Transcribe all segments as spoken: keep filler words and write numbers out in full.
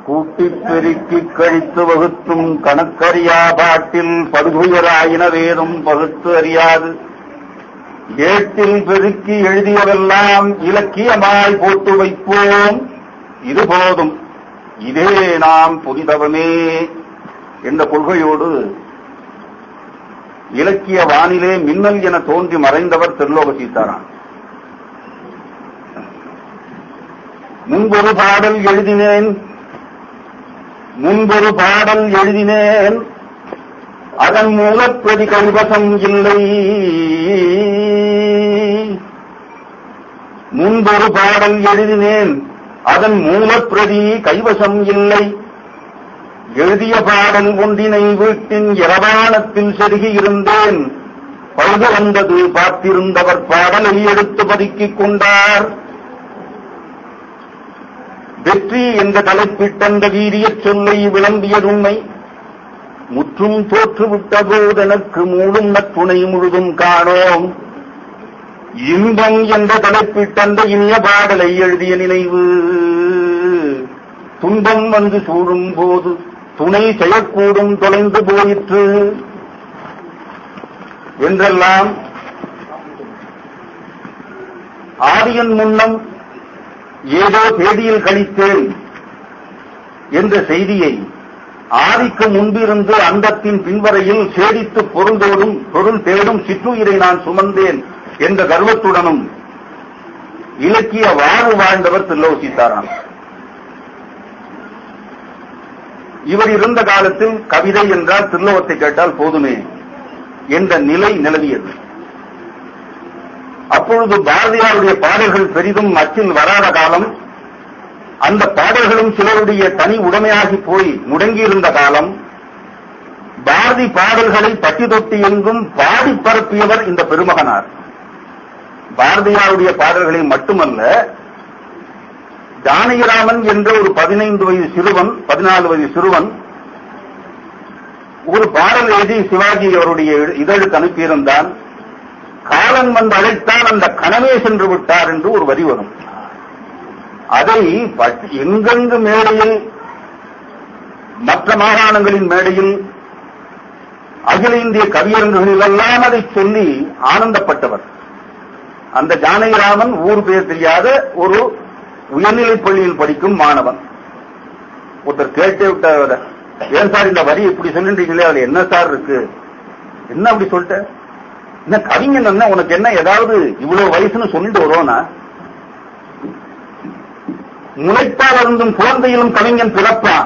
கூட்டிப் பெருக்கிக் கழித்து வகுத்தும் கணக்கறியா பாட்டில் படுகுயராயின வேதம் பகுத்து அறியாது ஏட்டில் பெருக்கி எழுதியவெல்லாம் இலக்கியமாய் போட்டு வைப்போம். இது போதும், இதே நாம் புரிதவமே என்ற கொள்கையோடு இலக்கிய வானிலே மின்னல் என தோன்றி மறைந்தவர் திருலோக சீதாராம். முன்பொரு பாடல் எழுதினேன் முன்பொரு பாடல் எழுதினேன் அதன் மூலப்பிரதி கைவசம் இல்லை. முன்பொரு பாடல் எழுதினேன் அதன் மூலப்பிரதி கைவசம் இல்லை. எழுதிய பாடல் ஒன்றினை வீட்டின் இரவானத்தில் செருகி இருந்தேன். பழுது வந்தது பார்த்திருந்தவர் பாடலை எடுத்து பதுக்கிக் கொண்டார். வெற்றி என்ற தலைப்பிட்டந்த வீரியச் சொல்லை விளம்பியதுண்மை முற்றும் தோற்றுவிட்ட போதெனக்கு மூடும் நற்றுணை முழுதும் காணோம். இன்பம் என்ற தலைப்பிட்டந்த இனிய பாடலை எழுதிய நினைவு துன்பம் வந்து சூழும் போது துணை செய்யக்கூடும் தொலைந்து போயிற்று என்றெல்லாம் ஆரியன் முன்னம் ஏதோ தேதியில் கழித்தேன் என்ற செய்தியை ஆதிக்கு முன்பிருந்து அந்தத்தின் பின்வரையில் சேடித்து பொருள்தோடும் பொருள் தேடும் சிற்றுயிரை நான் சுமந்தேன் என்ற கர்வத்துடனும் இலக்கிய வாழ்வு வாழ்ந்தவர் திருலோக சீதாராம். இவர் இருந்த காலத்தில் கவிதை என்றால் திருலோகத்தை கேட்டால் போதுமே என்ற நிலை நிலவியது. அப்பொழுது பாரதியாருடைய பாடல்கள் பெரிதும் அச்சில் வராத காலம், அந்த பாடல்களும் சிலருடைய தனி உடைமையாகி போய் முடங்கியிருந்த காலம். பாரதி பாடல்களை பட்டி தொட்டி எங்கும் பாடி பரப்பியவர் இந்த பெருமகனார். பாரதியாருடைய பாடல்களை மட்டுமல்ல, ஜானகிராமன் என்ற ஒரு பதினைந்து வயது சிறுவன் பதினாலு வயது சிறுவன் ஒரு பாடல் எழுதி சிவாஜி அவருடைய இதழுக்கு அனுப்பியிருந்தான். காலன் வந்து அழைத்தான், அந்த கனவே சென்று விட்டார் என்று ஒரு வரி வரும். அதை எங்கெங்கு மேடையில், மற்ற மாகாணங்களின் மேடையில், அகில இந்திய கவியரங்குகளில் எல்லாம் அதை சொல்லி ஆனந்தப்பட்டவர். அந்த ஜானகிராமன் ஊர் பேர் தெரியாத ஒரு உயர்நிலைப் பள்ளியில் படிக்கும் மாணவன். ஒருத்தர் கேட்டே விட்டார், ஏன் சார் இந்த வரி இப்படி சொல்லின்றீங்களே, அதுல என்ன சார் இருக்கு, என்ன அப்படி சொல்லிட்ட, என்ன கவிஞன் என்ன உனக்கு என்ன ஏதாவது இவ்வளவு வயசுன்னு சொல்லிட்டு வருவோனா, முளைப்பால் இருந்தும் குழந்தையிலும் கவிஞன் பிறப்பான்,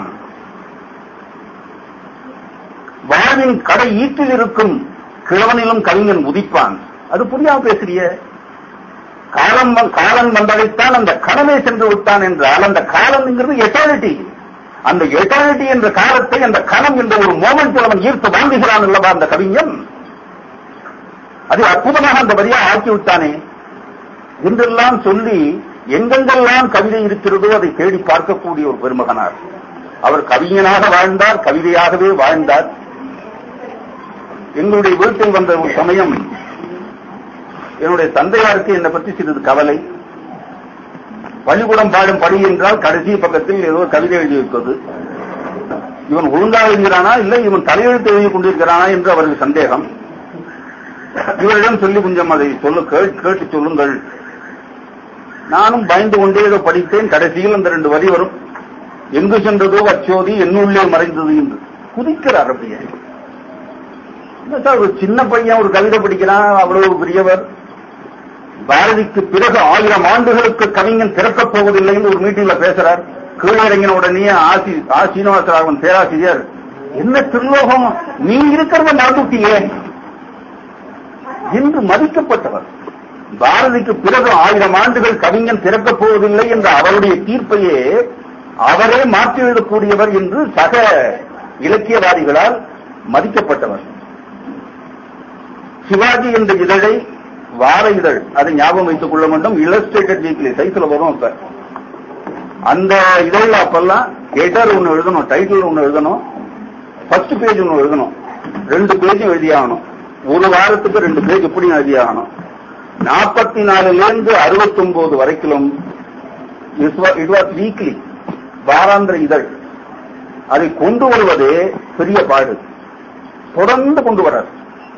வாழ்வின் கடை ஈட்டில் இருக்கும் கிழவனிலும் கவிஞன் உதிப்பான். அது புரியாம பேசுறிய. காலம் காலம் வந்ததைத்தான் அந்த கனவே சென்று விட்டான் என்றால், அந்த காலம்ங்கிறது எட்டர்னிட்டி. அந்த எட்டர்னிட்டி என்ற காலத்தை அந்த கணம் என்ற ஒரு மோமெண்ட் அவன் ஈர்த்து வாங்குகிறான் அல்லவா அந்த கவிஞன். அது அற்புதமாக அந்த வரியா ஆக்கிவிட்டானே என்றெல்லாம் சொல்லி எங்கெங்கெல்லாம் கவிதை இருக்கிறதோ அதை தேடி பார்க்கக்கூடிய ஒரு பெருமகனார். அவர் கவிஞனாக வாழ்ந்தார், கவிதையாகவே வாழ்ந்தார். எங்களுடைய வீட்டில் வந்த ஒரு சமயம் என்னுடைய தந்தையாருக்கு என்னை பற்றி சிறிது கவலை. பள்ளிக்கூடம் பாடும் படி என்றால் கடைசி பக்கத்தில் ஏதோ கவிதை எழுதி வைப்பது, இவன் ஒழுங்காக எழுதுகிறானா இல்லை இவன் தலையெழுத்து எழுதி கொண்டிருக்கிறானா என்று அவருக்கு சந்தேகம். இவரிடம் சொல்லி கொஞ்சம் அதை சொல்ல கேட்டு சொல்லுங்கள். நானும் பயந்து கொண்டே ஏதோ படித்தேன். கடைசியில் அந்த ரெண்டு வரி வரும், எங்கு சென்றதோ அச்சோதி என்னுள்ளே மறைந்தது என்று குதிக்கிறார். அப்படியே ஒரு சின்ன பையன் ஒரு கவிதை படிக்கிறான், அவ்வளவு பெரியவர். பாரதிக்கு பிறகு ஆயிரம் ஆண்டுகளுக்கு கவிஞன் திறக்கப் போவதில்லை என்று ஒரு மீட்டிங்ல பேசுறார். கீழே இறங்கின உடனே ஆசி ஆ சீனிவாசராகவன் பேராசிரியர், என்ன திருலோகம் நீ இருக்கிறத மறந்துட்டியே என்று மதிக்கப்பட்டவர். பாரதிக்கு பிறகு ஆயிரம் ஆண்டுகள் கவிஞன் திறக்கப் போவதில்லை என்ற அவருடைய தீர்ப்பையே அவரே மாற்றி எழுதக்கூடியவர் என்று சக இலக்கியவாதிகளால் மதிக்கப்பட்டவர். சிவாஜி என்ற இதழை, வார இதழ், அதை ஞாபகம் வைத்துக் கொள்ள வேண்டும். இல்லஸ்ட்ரேட்டட் வீக்லி சைஸ்ல வரும். அப்ப அந்த இதழில் அப்பெல்லாம் ஹெடர் ஒன்னு எழுதணும், டைட்டில் ஒன்னு எழுதணும், ஃபர்ஸ்ட் பேஜ் ஒன்னு எழுதணும், ரெண்டு பேஜும் எழுதியாகணும். ஒரு வாரத்துக்கு ரெண்டு பேஜ் எப்படி எழுதியாகணும். நாற்பத்தி நாலுல இருந்து அறுபத்தி ஒன்பது வரைக்கும் இட் வாஸ் வீக்லி, வாராந்திர இதழ். அதை கொண்டு வருவதே பெரிய பாடு. தொடர்ந்து கொண்டு வர்றார்.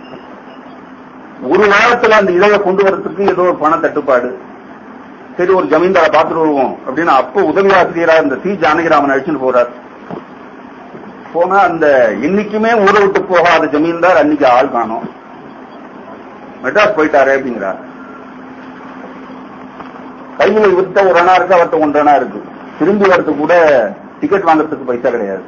ஒரு வாரத்தில் அந்த இதழை கொண்டு வரதுக்கு ஏதோ ஒரு பண தட்டுப்பாடு. சரி, ஒரு ஜமீன்தாரை பார்த்துட்டு வருவோம் அப்படின்னு அப்போ உதவி ஆசிரியராக இந்த சி ஜானகிராமன் அழிச்சுட்டு போறார். போனா அந்த இன்னைக்குமே ஊரை விட்டு போகாத ஜமீன்தார் அன்னைக்கு ஆள் காணோம். மெட்ராஸ் போயிட்டாரு அப்படிங்கிறார். கையில விட்ட ஒரு அணா இருக்கு, அவர்கிட்ட ஒன்றனா இருக்கு. திரும்பி வரது கூட டிக்கெட் வாங்கறதுக்கு பைசா கிடையாது.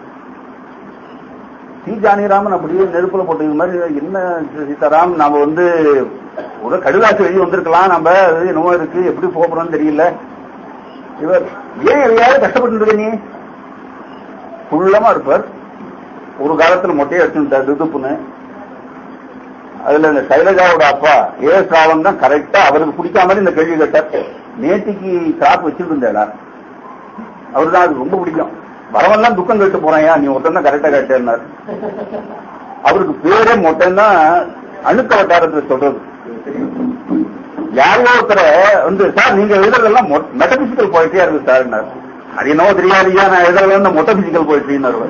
சி ஜானகிராமன் அப்படியே நெருப்புல போட்டு இது மாதிரி என்ன சீதாராம், நாம வந்து ஒரு கடுதாசி எழுதி வந்திருக்கலாம், நம்ம என்னமோ இருக்கு, எப்படி போறோம்னு தெரியல. இவர் ஏன் எதையாவது கஷ்டப்பட்டு இருக்க, நீ குள்ளமா இருப்பார். ஒரு காலத்துல மொட்டையை வச்சுட்டார் துதுப்புன்னு. அதுல இந்த சைலஜாவோட அப்பா ஏ எஸ் ராவன் தான் கரெக்டா அவருக்கு பிடிக்காம இந்த கேள்வி கேட்டார். நேற்றுக்கு கிராப் வச்சுட்டு இருந்தா அவரு தான் அது ரொம்ப பிடிக்கும். வரவெல்லாம் துக்கம் கேட்டு போறேன், நீ ஒருத்தன் தான் கரெக்டா கேட்டேன்னாரு. அவருக்கு பேரே மொட்டைன்னா அணுக்க வட்டாரத்துல சொல்றது. யாரோ ஒருத்தர வந்து சார் நீங்க எழுதுறதெல்லாம் மெட்டபிசிக்கல் போயிட்டே இருக்கு சார். அது என்னவோ தெரியாதியா, நான் எழுதுறது மொட்டபிசிக்கல் போயிட்டு.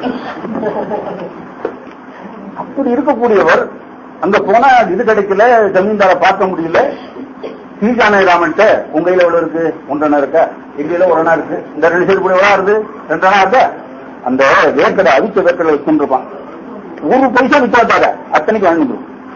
அப்படி இருக்கக்கூடியவர் அங்க போனா இது கிடைக்கல, ஜமீன்தாரை பார்க்க முடியல. சி ஜானகிராமன்ட்ட உங்க கையில எவ்வளவு இருக்கு? ஒன்றனா இருக்கா? எங்க ஒரு அணா இருக்கு. இந்த ரெண்டு சைடு கூட எவ்வளவு இருக்கு? ரெண்டு அணா இருக்கா? அந்த வேர்க்கடை அவிச்ச வேர்க்கடை வச்சுருப்பான். ஒரு பைசா விசாரித்தாங்க, அத்தனைக்கு அணுகு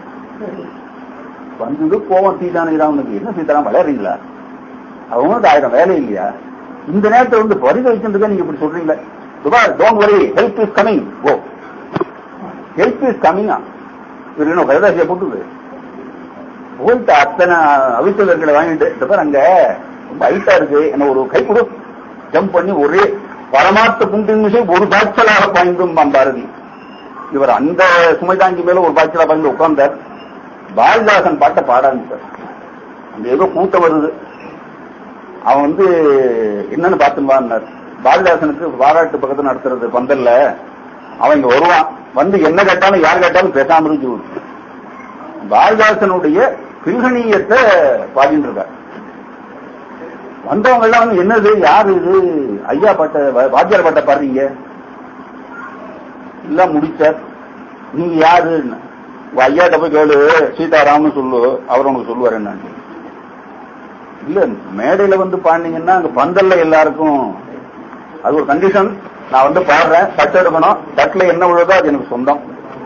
வந்தது கோவம். சி ஜானகிராமனுக்கு என்ன சீதாராம் விளையாடுறீங்களா? அவங்களுக்கு ஆயிரம் வேலை இல்லையா? இந்த நேரத்தில் வந்து பரிசு வச்சுருக்க நீங்க இப்படி சொல்றீங்களா? Don't worry, help is coming. ஓ, ஹெல்ப் இஸ் கமிங்கா? இவர் என்ன கைதாசியா போட்டுது போயிட்டு அத்தனை அவிச்சவர்களை வாங்கிட்டு அங்க ரொம்ப ஹைட்டா இருக்கு, என்ன ஒரு கை கொடு, ஜம்ப் பண்ணி ஒரே பரமாத்த குண்டின் விஷயம் ஒரு பாய்ச்சலாக பாய்ந்தும் பாரதி. இவர் அந்த சுமை தாங்கி மேல ஒரு பாய்ச்சலா பாய்ந்து உட்கார்ந்தார். பாரதிதாசன் பாட்டை பாட ஆரம்பிச்சார். அங்க ஏதோ கூட்டம் வருது, அவன் வந்து என்னன்னு பார்த்துவான்னார். பாரதிதாசனுக்கு பாராட்டு பக்கத்துல நடத்துறது பந்தல்ல, அவன் இங்க வருவான், வந்து என்ன கேட்டாலும் யார் கேட்டாலும் பேசாம இருந்து பாரதிதாசனுடைய பில்கணியத்தை பாடிட்டு இருக்கார். வந்தவங்க எல்லாம் வந்து என்னது, யாரு இது, ஐயா பாட்ட வாத்தியார் பாட்ட பாடுறீங்க, எல்லாம் முடிச்சார். நீங்க யாரு? ஐயாட்ட போய் கேளு, சீதாராம்னு சொல்லு, அவர் உனக்கு சொல்லுவார். என்ன இல்ல, மேடையில வந்து பாடினீங்கன்னா அங்க பந்தல்ல எல்லாருக்கும் அது ஒரு கண்டிஷன். நான் வந்து பாடுறேன், தட்டு எடுக்கணும், தட்டுல என்ன விழுதோ அது எனக்கு சொந்தம்.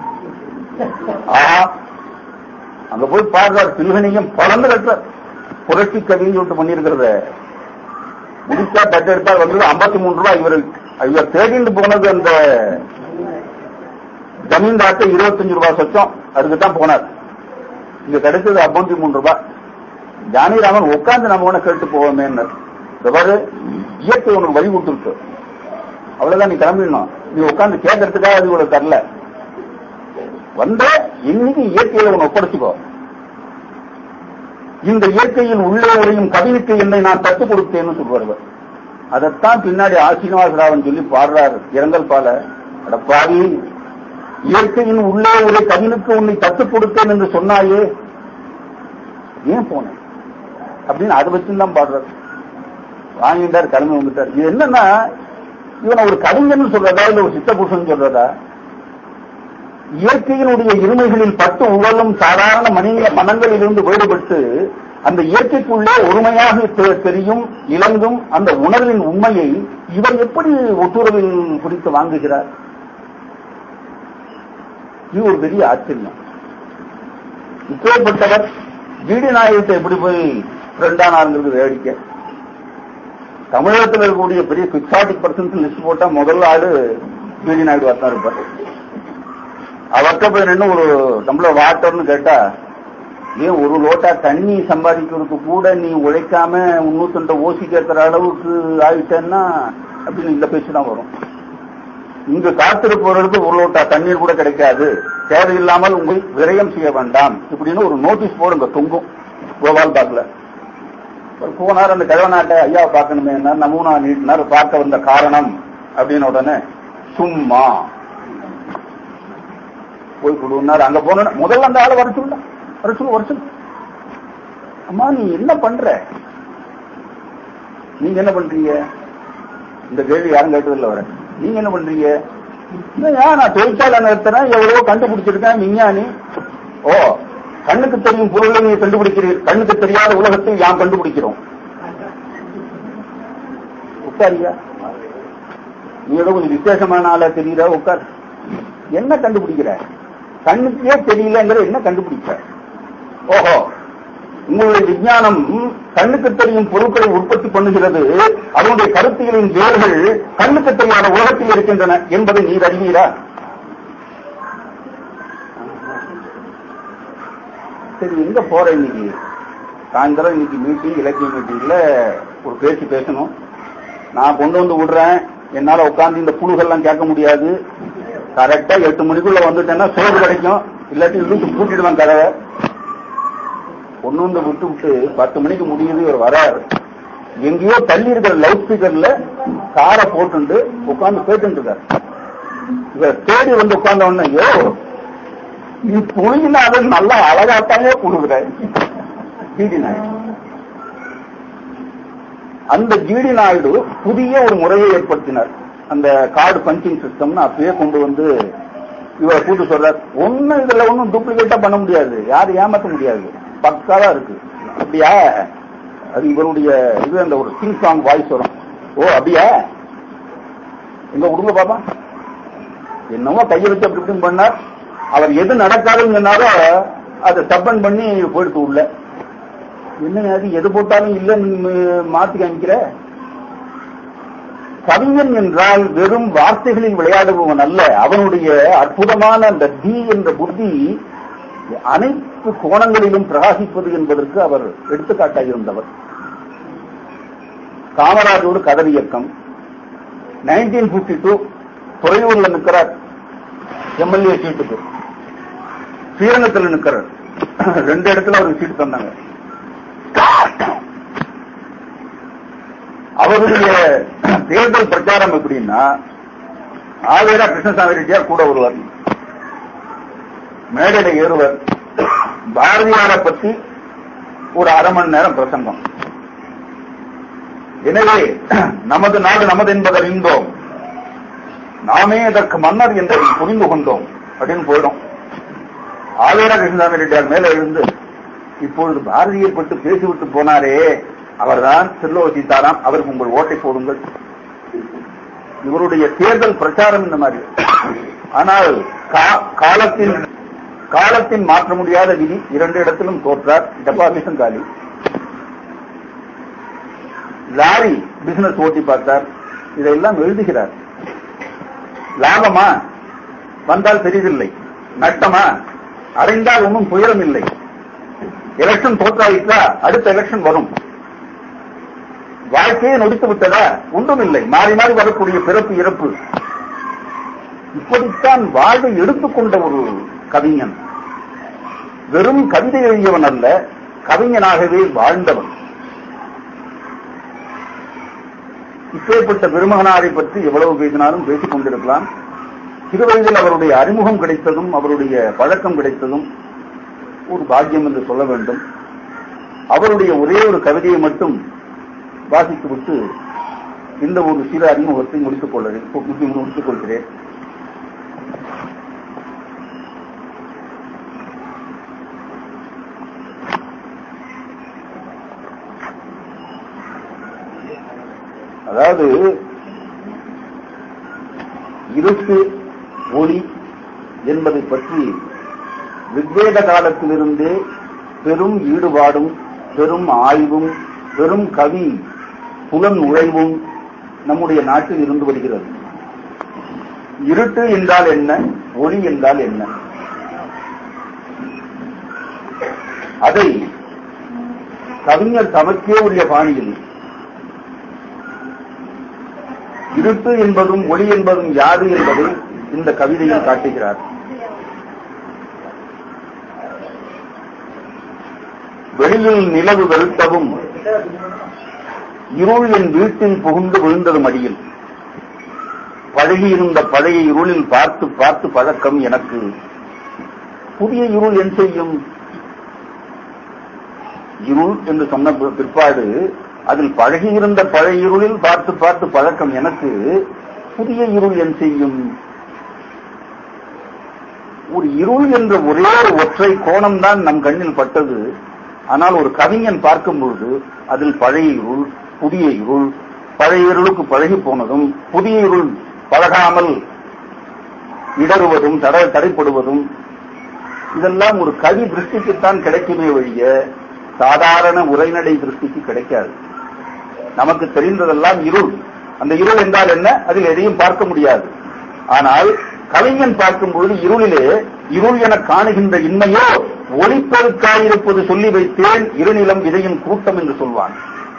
ஆஹா, அங்க போய் பாடுறார். பில்கணியம் பலந்து கட்டுற புரட்சி கவின்னு சொல்லிட்டு பண்ணிருக்கிறத முடிச்சா தட்டு எடுத்தால் வந்து ஐம்பத்தி மூணு ரூபாய். இவர் இவர் தேடிட்டு போனது அந்த ஜமீன்தார்ட்ட இருபத்தஞ்சு ரூபாய் சொச்சம், அதுக்குத்தான் போனார். இங்க கிடைச்சது ஐம்பத்தி மூணு ரூபாய். ஜானகிராமன் உட்கார்ந்து நம்ம உன கேட்டு போவோமே, பாரு இயற்கை உனக்கு வழி கொடுத்துருக்கு, அவ்வளவுதான், நீ கிளம்பிடணும், நீ உட்கார்ந்து கேட்கறதுக்காக அது இவ்வளவு தரல, வந்த இன்னைக்கு இயற்கையில உன்னை ஒப்படைச்சுக்கோ. இந்த இயற்கையின் உள்ளே உரையும் கவினுக்கு என்னை நான் தத்துக் கொடுத்தேன்னு சொல்வார்கள். அதைத்தான் பின்னாடி ஆசீனிவாசராவன் சொல்லி பாடுறாரு இரங்கல் பால. அடப்பாவி, இயற்கையின் உள்ளே உரை கவினுக்கு உன்னை தத்துக் கொடுத்தேன் என்று சொன்னாயே, ஏன் போனேன் அப்படின்னு அதை வச்சுதான் பாடுறாரு. வாங்கிட்டார், கிளம்பி வந்துட்டார். இது என்னன்னா, இவனை ஒரு கவிஞன் சொல்றதா இல்ல ஒரு சித்தபுருஷன் சொல்றதா? இயற்கையினுடைய இருமைகளில் பட்டு உழலும் சாதாரண மனித மனங்களில் இருந்து வேறுபட்டு அந்த இயற்கைக்குள்ளே ஒருமையாக தெரியும் இளங்கும் அந்த உணர்வின் உண்மையை இவர் எப்படி ஒட்டுறவில் குறித்து வாங்குகிறார்? இது ஒரு பெரிய ஆச்சரியம். இப்பேற்பட்டவர் ஜிடி நாயகத்தை எப்படி போய் ஃப்ரெண்டானாருங்கிறது வேடிக்கை. தமிழகத்தில் இருக்கக்கூடிய பெரிய குவிக்சாட்டிக் பர்சன்ஸ் லிஸ்ட் போட்டா முதல்ல ஆளு ஜிடி நாயுடு தான் இருப்பார். அவர்கிட்ட போய் நின்று ஒரு டம்ளர் வாட்டர்னு கேட்டா, ஏன் ஒரு லோட்டா தண்ணி சம்பாதிக்கிறதுக்கு கூட நீ உழைக்காம முன்னூத்தி ஓசி கேட்கிற அளவுக்கு ஆயிட்டேன்னா அப்படின்னு இந்த பேச்சு தான் வரும். இங்கு காத்திருப்பவர்களுக்கு ஒரு லோட்டா தண்ணீர் கூட கிடைக்காது, தேவையில்லாமல் உங்கள் விரயம் செய்ய வேண்டாம் இப்படின்னு ஒரு நோட்டீஸ் போர்டு இங்க தொங்கும் கோபால் பாக்ல. போனார் அந்த கிழவனாட்ட, ஐயாவை பார்க்கணுமே, நமூனா நீட்டினார், பார்க்க வந்த காரணம் அப்படின்னு உடனே சும்மா போய் கொடுனார். அங்க போன முதல்ல அந்த ஆளை வர சொல்ல வர சொல்லு வர சொல்லு அம்மா நீ என்ன பண்ற, நீங்க என்ன பண்றீங்க, இந்த கேள்வி யாரும் கேட்டதில்லை. வர நீங்க என்ன பண்றீங்க, ஏன் நான் தொழிற்சாலை நடத்துறேன், எவ்வளவோ கண்டுபிடிச்சிருக்கேன், விஞ்ஞானி. ஓ, கண்ணுக்கு தெரியும் பொருளை நீங்க கண்டுபிடிக்கிறீர்கள், கண்ணுக்கு தெரியாத உலகத்தை யாம் கண்டுபிடிக்கிறோம். உட்காரியா, நீ ஏதோ கொஞ்சம் விசேஷமான ஆளா தெரியுதா, உட்கார். என்ன கண்டுபிடிக்கிற? கண்ணுக்கே தெரியலங்கிற என்ன கண்டுபிடிக்கிற? ஓஹோ, உங்களுடைய விஞ்ஞானம் கண்ணுக்கு தெரியும் பொருட்களை உற்பத்தி பண்ணுகிறது, அதனுடைய கருத்தியலின் வேர்கள் கண்ணுக்கு தெரியாத உலகத்தில் இருக்கின்றன என்பதை நீர் அறிவீரா? சரி, எங்க போற இன்னைக்கு சாயந்தரம்? இன்னைக்கு மீட்டிங், இலக்கிய மீட்டிங்ல ஒரு பேச்சு பேசணும். நான் கொண்டு வந்து விடுறேன், என்னால உட்கார்ந்து இந்த புழுகெல்லாம் கேட்க முடியாது. கரெக்டா எட்டு மணிக்குள்ள வந்துட்டேன்னா சோறு கிடைக்கும், இல்லாட்டி இழுத்து பூட்டிடுவேன் கதவை. ஒண்ணு வந்து விட்டு விட்டு பத்து மணிக்கு முடியுது, இவர் வராரு. எங்கேயோ தள்ளி இருக்கிற லவுட் ஸ்பீக்கர்ல காரை போட்டு உட்கார்ந்து போயிட்டு இருக்காரு. இவர் தேடி வந்து உட்கார்ந்த உடனே, ஐயோ நீ புழுகினா அதை நல்லா அழகாத்தானே புழுகிற. ஜிடி நாயுடு, அந்த ஜிடி நாயுடு புதிய ஒரு முறையை ஏற்படுத்தினார். அந்த கார்டு பஞ்சிங் சிஸ்டம்னு அப்பயே கொண்டு வந்து இவரை கூட்டு சொல்றார். ஒன்னும் இதுல ஒன்னும் டூப்ளிகேட்டா பண்ண முடியாது, யாரும் ஏமாற்ற முடியாது, பக்காவா இருக்கு. அப்படியா? அது இவருடைய இது, அந்த ஒரு சிங் சாங் வாய்ஸ் வரும். ஓ அப்படியா, எங்க உடுங்க பாப்பா. என்னவோ கையை வச்சு அப்படி இப்படின்னு பண்ணார். அவர் எது நடக்காதுன்னு சொன்னாரோ அதை சப்பன் பண்ணி போயிடுத்து உள்ள. என்ன அது, எது போட்டாலும் இல்லைன்னு மாத்தி காமிக்கிற. கவிஞன் என்றால் வெறும் வார்த்தைகளில் விளையாடுபவன் அல்ல. அவனுடைய அற்புதமான அந்த தி என்ற புத்தி அனைத்து கோணங்களிலும் பிரகாசிப்பது என்பதற்கு அவர் எடுத்துக்காட்டாயிருந்தவர். காமராஜோடு கதர் இயக்கம் நைன்டீன் பிப்டி டூ துறையூர்ல நிற்கிறார், எம்எல்ஏ சீட்டுக்கு. ஸ்ரீரங்கத்தில் நிற்கிறார், ரெண்டு இடத்துல அவருக்கு சீட்டு தந்தாங்க. அவருடைய தேர்தல் பிரச்சாரம் எப்படின்னா, ஆவேரா கிருஷ்ணசாமி ரெட்டியார் கூட வருவார், மேடையில ஏறுவர், பாரதியாரை பற்றி ஒரு அரை மணி நேரம் பிரசங்கம். எனவே நமது நாடு நமது என்பதை அறிந்தோம், நாமே அதற்கு மன்னர் என்பதை புரிந்து கொண்டோம் அப்படின்னு போயிடும். ஆவேரா கிருஷ்ணசாமி ரெட்டியார் மேல எழுந்து, இப்பொழுது பாரதியை பற்றி பேசிவிட்டு போனாரே, அவர்தான் திருலோக சீதாராம், அவருக்கு உங்கள் ஓட்டை போடுங்கள். இவருடைய தேர்தல் பிரச்சாரம் இந்த மாதிரி. ஆனால் காலத்தின் காலத்தின் மாற்ற முடியாத விதி, இரண்டு இடத்திலும் தோற்றார், டெபாசிஷன் காலி. லாரி பிசினஸ் ஓட்டி பார்த்தார், இதெல்லாம் எழுதுகிறார். லாபமா வந்தால் பெரிதில்லை, நட்டமா அடைந்தால் ஒன்றும் துயரம் இல்லை. எலெக்ஷன் தோற்றாயிட்டா அடுத்த எலெக்ஷன் வரும், வாழ்க்கையை நொடித்து விட்டதா ஒன்றும் இல்லை, மாறி மாறி வரக்கூடிய பிறப்பு இறப்பு. இப்படித்தான் வாழ்வை எடுத்துக்கொண்ட ஒரு கவிஞன். வெறும் கவிதை எழுதியவன் அல்ல, கவிஞனாகவே வாழ்ந்தவன். இப்பேற்பட்ட பெருமகனாரை பற்றி எவ்வளவு பேசினாலும் பேசிக் கொண்டிருக்கலாம். சிறுவயதில் அவருடைய அறிமுகம் கிடைத்ததும் அவருடைய பழக்கம் கிடைத்ததும் ஒரு பாக்கியம் என்று சொல்ல வேண்டும். அவருடைய ஒரே ஒரு கவிதையை மட்டும் வாசித்துவிட்டு இந்த ஒரு சிறு அறிமுகத்தை முடித்துக் கொள்கிறேன் முடித்துக் கொள்கிறேன். அதாவது இருட்டு ஒளி என்பதை பற்றி ரிக்வேத காலத்திலிருந்தே பெரும் ஈடுபாடும் பெரும் ஆய்வும் பெரும் கவி புலன் உழைவும் நம்முடைய நாட்டில் இருந்து வருகிறது. இருட்டு என்றால் என்ன, ஒளி என்றால் என்ன, அதை கவிஞர் தமக்கே உரிய பாணியில் இருட்டு என்பதும் ஒளி என்பதும் யாது என்பதை இந்த கவிதையில் காட்டுகிறார். வெளியில் நிலவு வெறுத்தவும் இருள் என் வீட்டில் புகுந்து விழுந்தது மடியில், பழகியிருந்த பழைய இருளில் பார்த்து பார்த்து பழக்கம் எனக்கு, புதிய இருள் என் செய்யும். இருள் என்று சொன்ன பிற்பாடு அதில் பழகியிருந்த பழைய இருளில் பார்த்து பார்த்து பழக்கம் எனக்கு, புதிய இருள் என் செய்யும். ஒரு இருள் என்ற ஒரே ஒரு ஒற்றை கோணம்தான் நம் கண்ணில் பட்டது. ஆனால் ஒரு கவிஞன் பார்க்கும்போது அதில் பழைய இருள், புதிய இருள், பழைய இருளுக்கு பழகி போனதும் புதிய இருள் பழகாமல் இடறுவதும் தடை தடைப்படுவதும் இதெல்லாம் ஒரு கவி திருஷ்டிக்குத்தான் கிடைக்குமே ஒழிய சாதாரண உரைநடை திருஷ்டிக்கு கிடைக்காது. நமக்கு தெரிந்ததெல்லாம் இருள். அந்த இருள் என்றால் என்ன? அதில் எதையும் பார்க்க முடியாது. ஆனால் கவிஞன் பார்க்கும்போது இருளிலே இருள் என காணுகின்ற இன்மையோ ஒளிப்பெருக்காயிருப்பது சொல்லி வைத்தேன் இருநிலம் விதையின் கூட்டம் என்று சொல்வான்.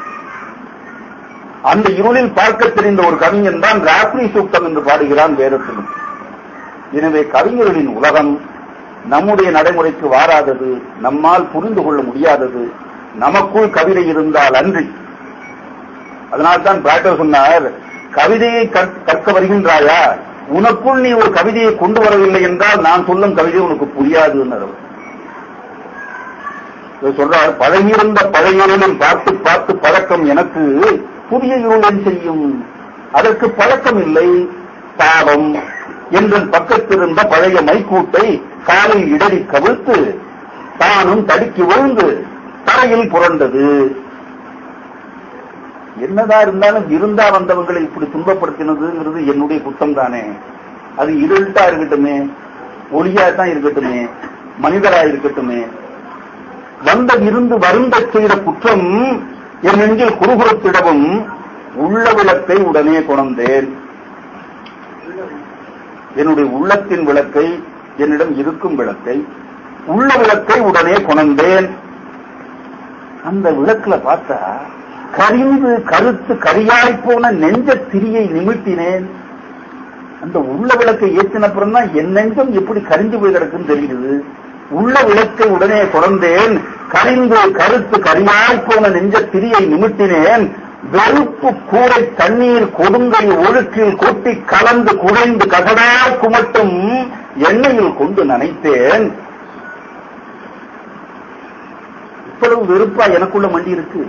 அந்த இருளில் பார்க்க தெரிந்த ஒரு கவிஞன் தான் ராத்திரி சூக்தம் என்று பாடுகிறான் வேதத்திலும். எனவே கவிஞர்களின் உலகம் நம்முடைய நடைமுறைக்கு வாராதது, நம்மால் புரிந்து கொள்ள முடியாதது, நமக்குள் கவிதை இருந்தால் அன்றி. அதனால்தான் பிளாட்டோ சொன்னார், கவிதையை கற்க வருகின்றாயா, உனக்குள் நீ ஒரு கவிதையை கொண்டு வரவில்லை என்றால் நான் சொல்லும் கவிதை உனக்கு புரியாது. சொல்றார், பழகியிருந்த பழைய இருளில் பார்த்து பார்த்து பழக்கம் எனக்கு, புதிய இருளன் செய்யும். அதற்கு பழக்கம் இல்லை. பாவம் என்ற பக்கத்திருந்த பழைய மைக்கூட்டை காலில் இடறி கவிழ்த்து தானும் தடுக்கி விழுந்து தரையில் புரண்டது. என்னதான் இருந்தாலும் இருந்தா வந்தவங்களை இப்படி துன்பப்படுத்தினதுங்கிறது என்னுடைய குற்றம் தானே. அது இருட்டா இருக்கட்டுமே, ஒளியா தான் இருக்கட்டுமே, மனிதரா இருக்கட்டுமே, வந்த இருந்து வருந்த செய்த குற்றம் என் நெஞ்சில் குறுகுறுத்திடவும் உள்ள விளக்கை உடனே கொணர்ந்தேன். என்னுடைய உள்ளத்தின் விளக்கை, என்னிடம் இருக்கும் விளக்கை, உள்ள விளக்கை உடனே கொணர்ந்தேன். அந்த விளக்குல பார்த்தா கரிந்து கருத்து கரியாய் போன நெஞ்ச திரியை நிமிட்டினேன். அந்த உள்ள விளக்கை ஏற்றினப்புறம் தான் என் நெஞ்சம் எப்படி கரிஞ்சு போய் கிடக்குன்னு தெரியுது. உள்ள விளக்கை உடனே கொணர்ந்தேன். கரிந்து கருத்து கரியாய் போன நெஞ்ச திரியை நிமிட்டினேன். வெறுப்பு கூரை தண்ணீர் கொடுங்கை ஒழுக்கில் கொட்டி கலந்து குழைந்து கசடாய் குமட்டும் எண்ணெயில் கொண்டு நனைத்தேன். இவ்வளவு வெறுப்பா எனக்குள்ள மண்டி இருக்கு.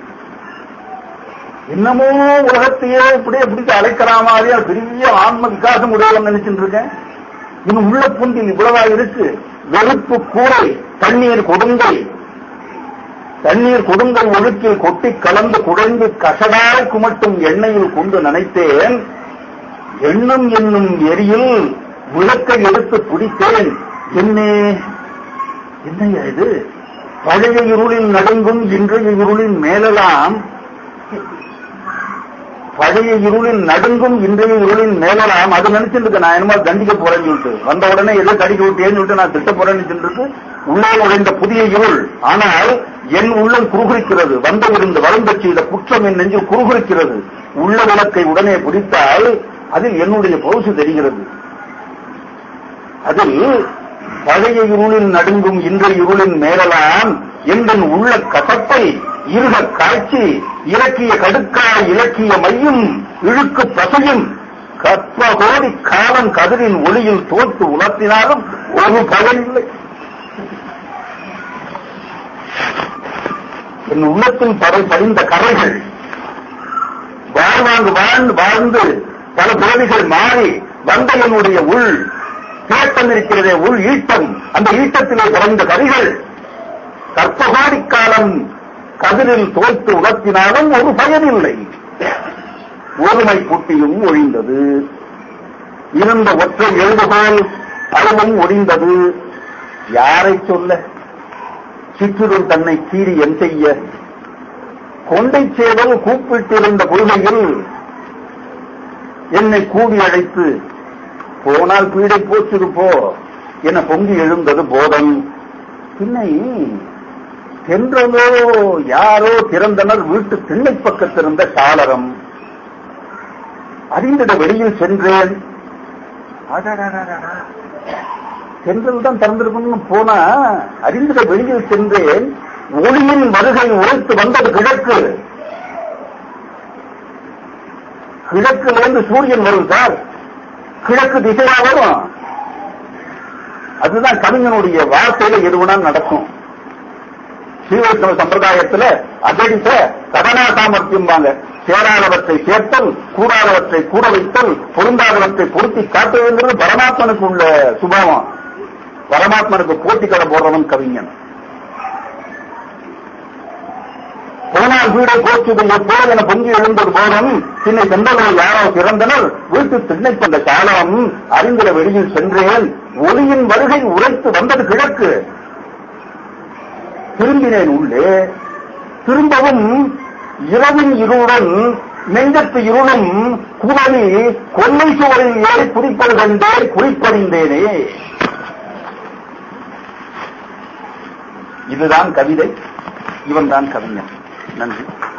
என்னமோ உலகத்தையே இப்படியே இப்படி அழைக்கிற மாதிரியா பெரிய ஆன்ம விகாசம் உடையவன் நினைச்சுட்டு இருக்கேன். இன்னும் உள்ள புண்டில் இவ்வளவா இருக்கு. வெறுப்பு கூரை தண்ணீர் கொடுங்கை தண்ணீர் கொடுங்கை ஒழுக்கில் கொட்டி கலந்து குழைந்து கசடாய் குமட்டும் எண்ணெயில் கொண்டு நனைத்தேன். எண்ணம் என்னும் எரியில் விளக்கை எடுத்து பிடித்தேன். என்னே என்னையா இது? பழைய இருளில் நடுங்கும் இன்றைய இருளின் மேலெல்லாம், பழைய இருளில் நடுங்கும் இன்றைய இருளின் மேலெல்லாம் அது நினைச்சிருக்கு. நான் என்னமோ தண்டிக்க போறேன்னு சொல்லிட்டு வந்த உடனே எதோ தடிக்க விட்டேன்னு சொல்லிட்டு நான் திட்ட போறேன்னு சொல்லிட்டு உள்ளே நுழைந்த புதிய இருள். ஆனால் என் உள்ளம் குறுகுறிக்கிறது. வந்த இருந்து வளர்ந்த செய்த குற்றம் என் நெஞ்சில் குறுகுறிக்கிறது. உள்ள விளக்கை உடனே பிடித்தால் அதில் என்னுடைய பௌசு தெரிகிறது. அதில் பழைய இருளில் நடுங்கும் இன்றைய இருளின் மேலெல்லாம் எங்கள் உள்ள கசப்பை இருக காய்ச்சி இலக்கிய கடுக்காய் இலக்கிய மையும் இழுக்கு பசையும் கற்ப கோடி காலம் கதிரின் ஒளியில் தோற்று உணர்த்தினாலும் ஒரு பயனில்லை. என் உள்ளத்தில் பறை படிந்த கரைகள் வாழ்வாங்கு வாழ்ந்து வாழ்ந்து பல பிறவிகள் மாறி வந்த என்னுடைய உள் தேட்டம் இருக்கிறதே, உள் ஈட்டம், அந்த ஈட்டத்திலே பிறந்த கரிகள் கற்பகோடி காலம் கதிரில் தோற்று உணர்த்தினாலும் ஒரு பயனில்லை. ஒருமை பூட்டியும் ஒழிந்தது. இருந்த ஒற்றை எழுதுகோல் அளவும் ஒழிந்தது. யாரை சொல்ல? சிற்றுடன் தன்னை சீறி என் செய்ய கொண்டை சேவல் கூப்பிட்டிருந்த கொள்கையில் என்னை கூவி அழைத்து போனால் பீடை போச்சிருப்போ என பொங்கி எழுந்தது போதம். பின்னை சென்றதோ யாரோ திறந்தனர் வீட்டு திண்ணை பக்கத்திருந்த சாளரம். அறிந்திட வெளியில் சென்றேன். சென்றது தான் திறந்திருக்கணும்னு போனா அறிந்திட வெளியில் சென்றேன். ஒளியின் வருகை உரைத்து வந்தது கிழக்கு. கிழக்கிலிருந்து சூரியன் வரும் சார், கிழக்கு திசையா வரும். அதுதான் கவிஞனுடைய வார்த்தையில எதுவுனா நடக்கும். ஸ்ரீவைஷ்ணவ சம்பிரதாயத்துல அகடிச கடனா சாமர்த்தியம்பாங்க. சேராதவற்றை சேர்த்தல், கூடாதவற்றை கூட வைத்தல், பொருந்தாதவற்றை பொருத்தி காட்டுவதுங்கிறது பரமாத்மனுக்கு உள்ள சுபாவம். பரமாத்மனுக்கு போட்டி கடை போடுறவன் கவிஞன். போனால் வீடை போச்சுது எப்போது என பொங்கி எழுந்தது போதும் சின்னை சென்றவர்கள் யாரோ சிறந்தனர் வீட்டு திண்ணை கொண்ட காலம் அறிந்திட வெளியில் சென்றேன் ஒளியின் வருகை உரைத்து வந்தது கிழக்கு. திரும்பினேன் உள்ளே, திரும்பவும் இரவின் இருளுடன் நெஞ்சத்து இருளும் குவலி கொல்லை சுவரில் ஏறி குறிப்பது கண்டே குறிப்பறிந்தேனே. இதுதான் கவிதை, இவன் தான் கவிஞன். நன்றி.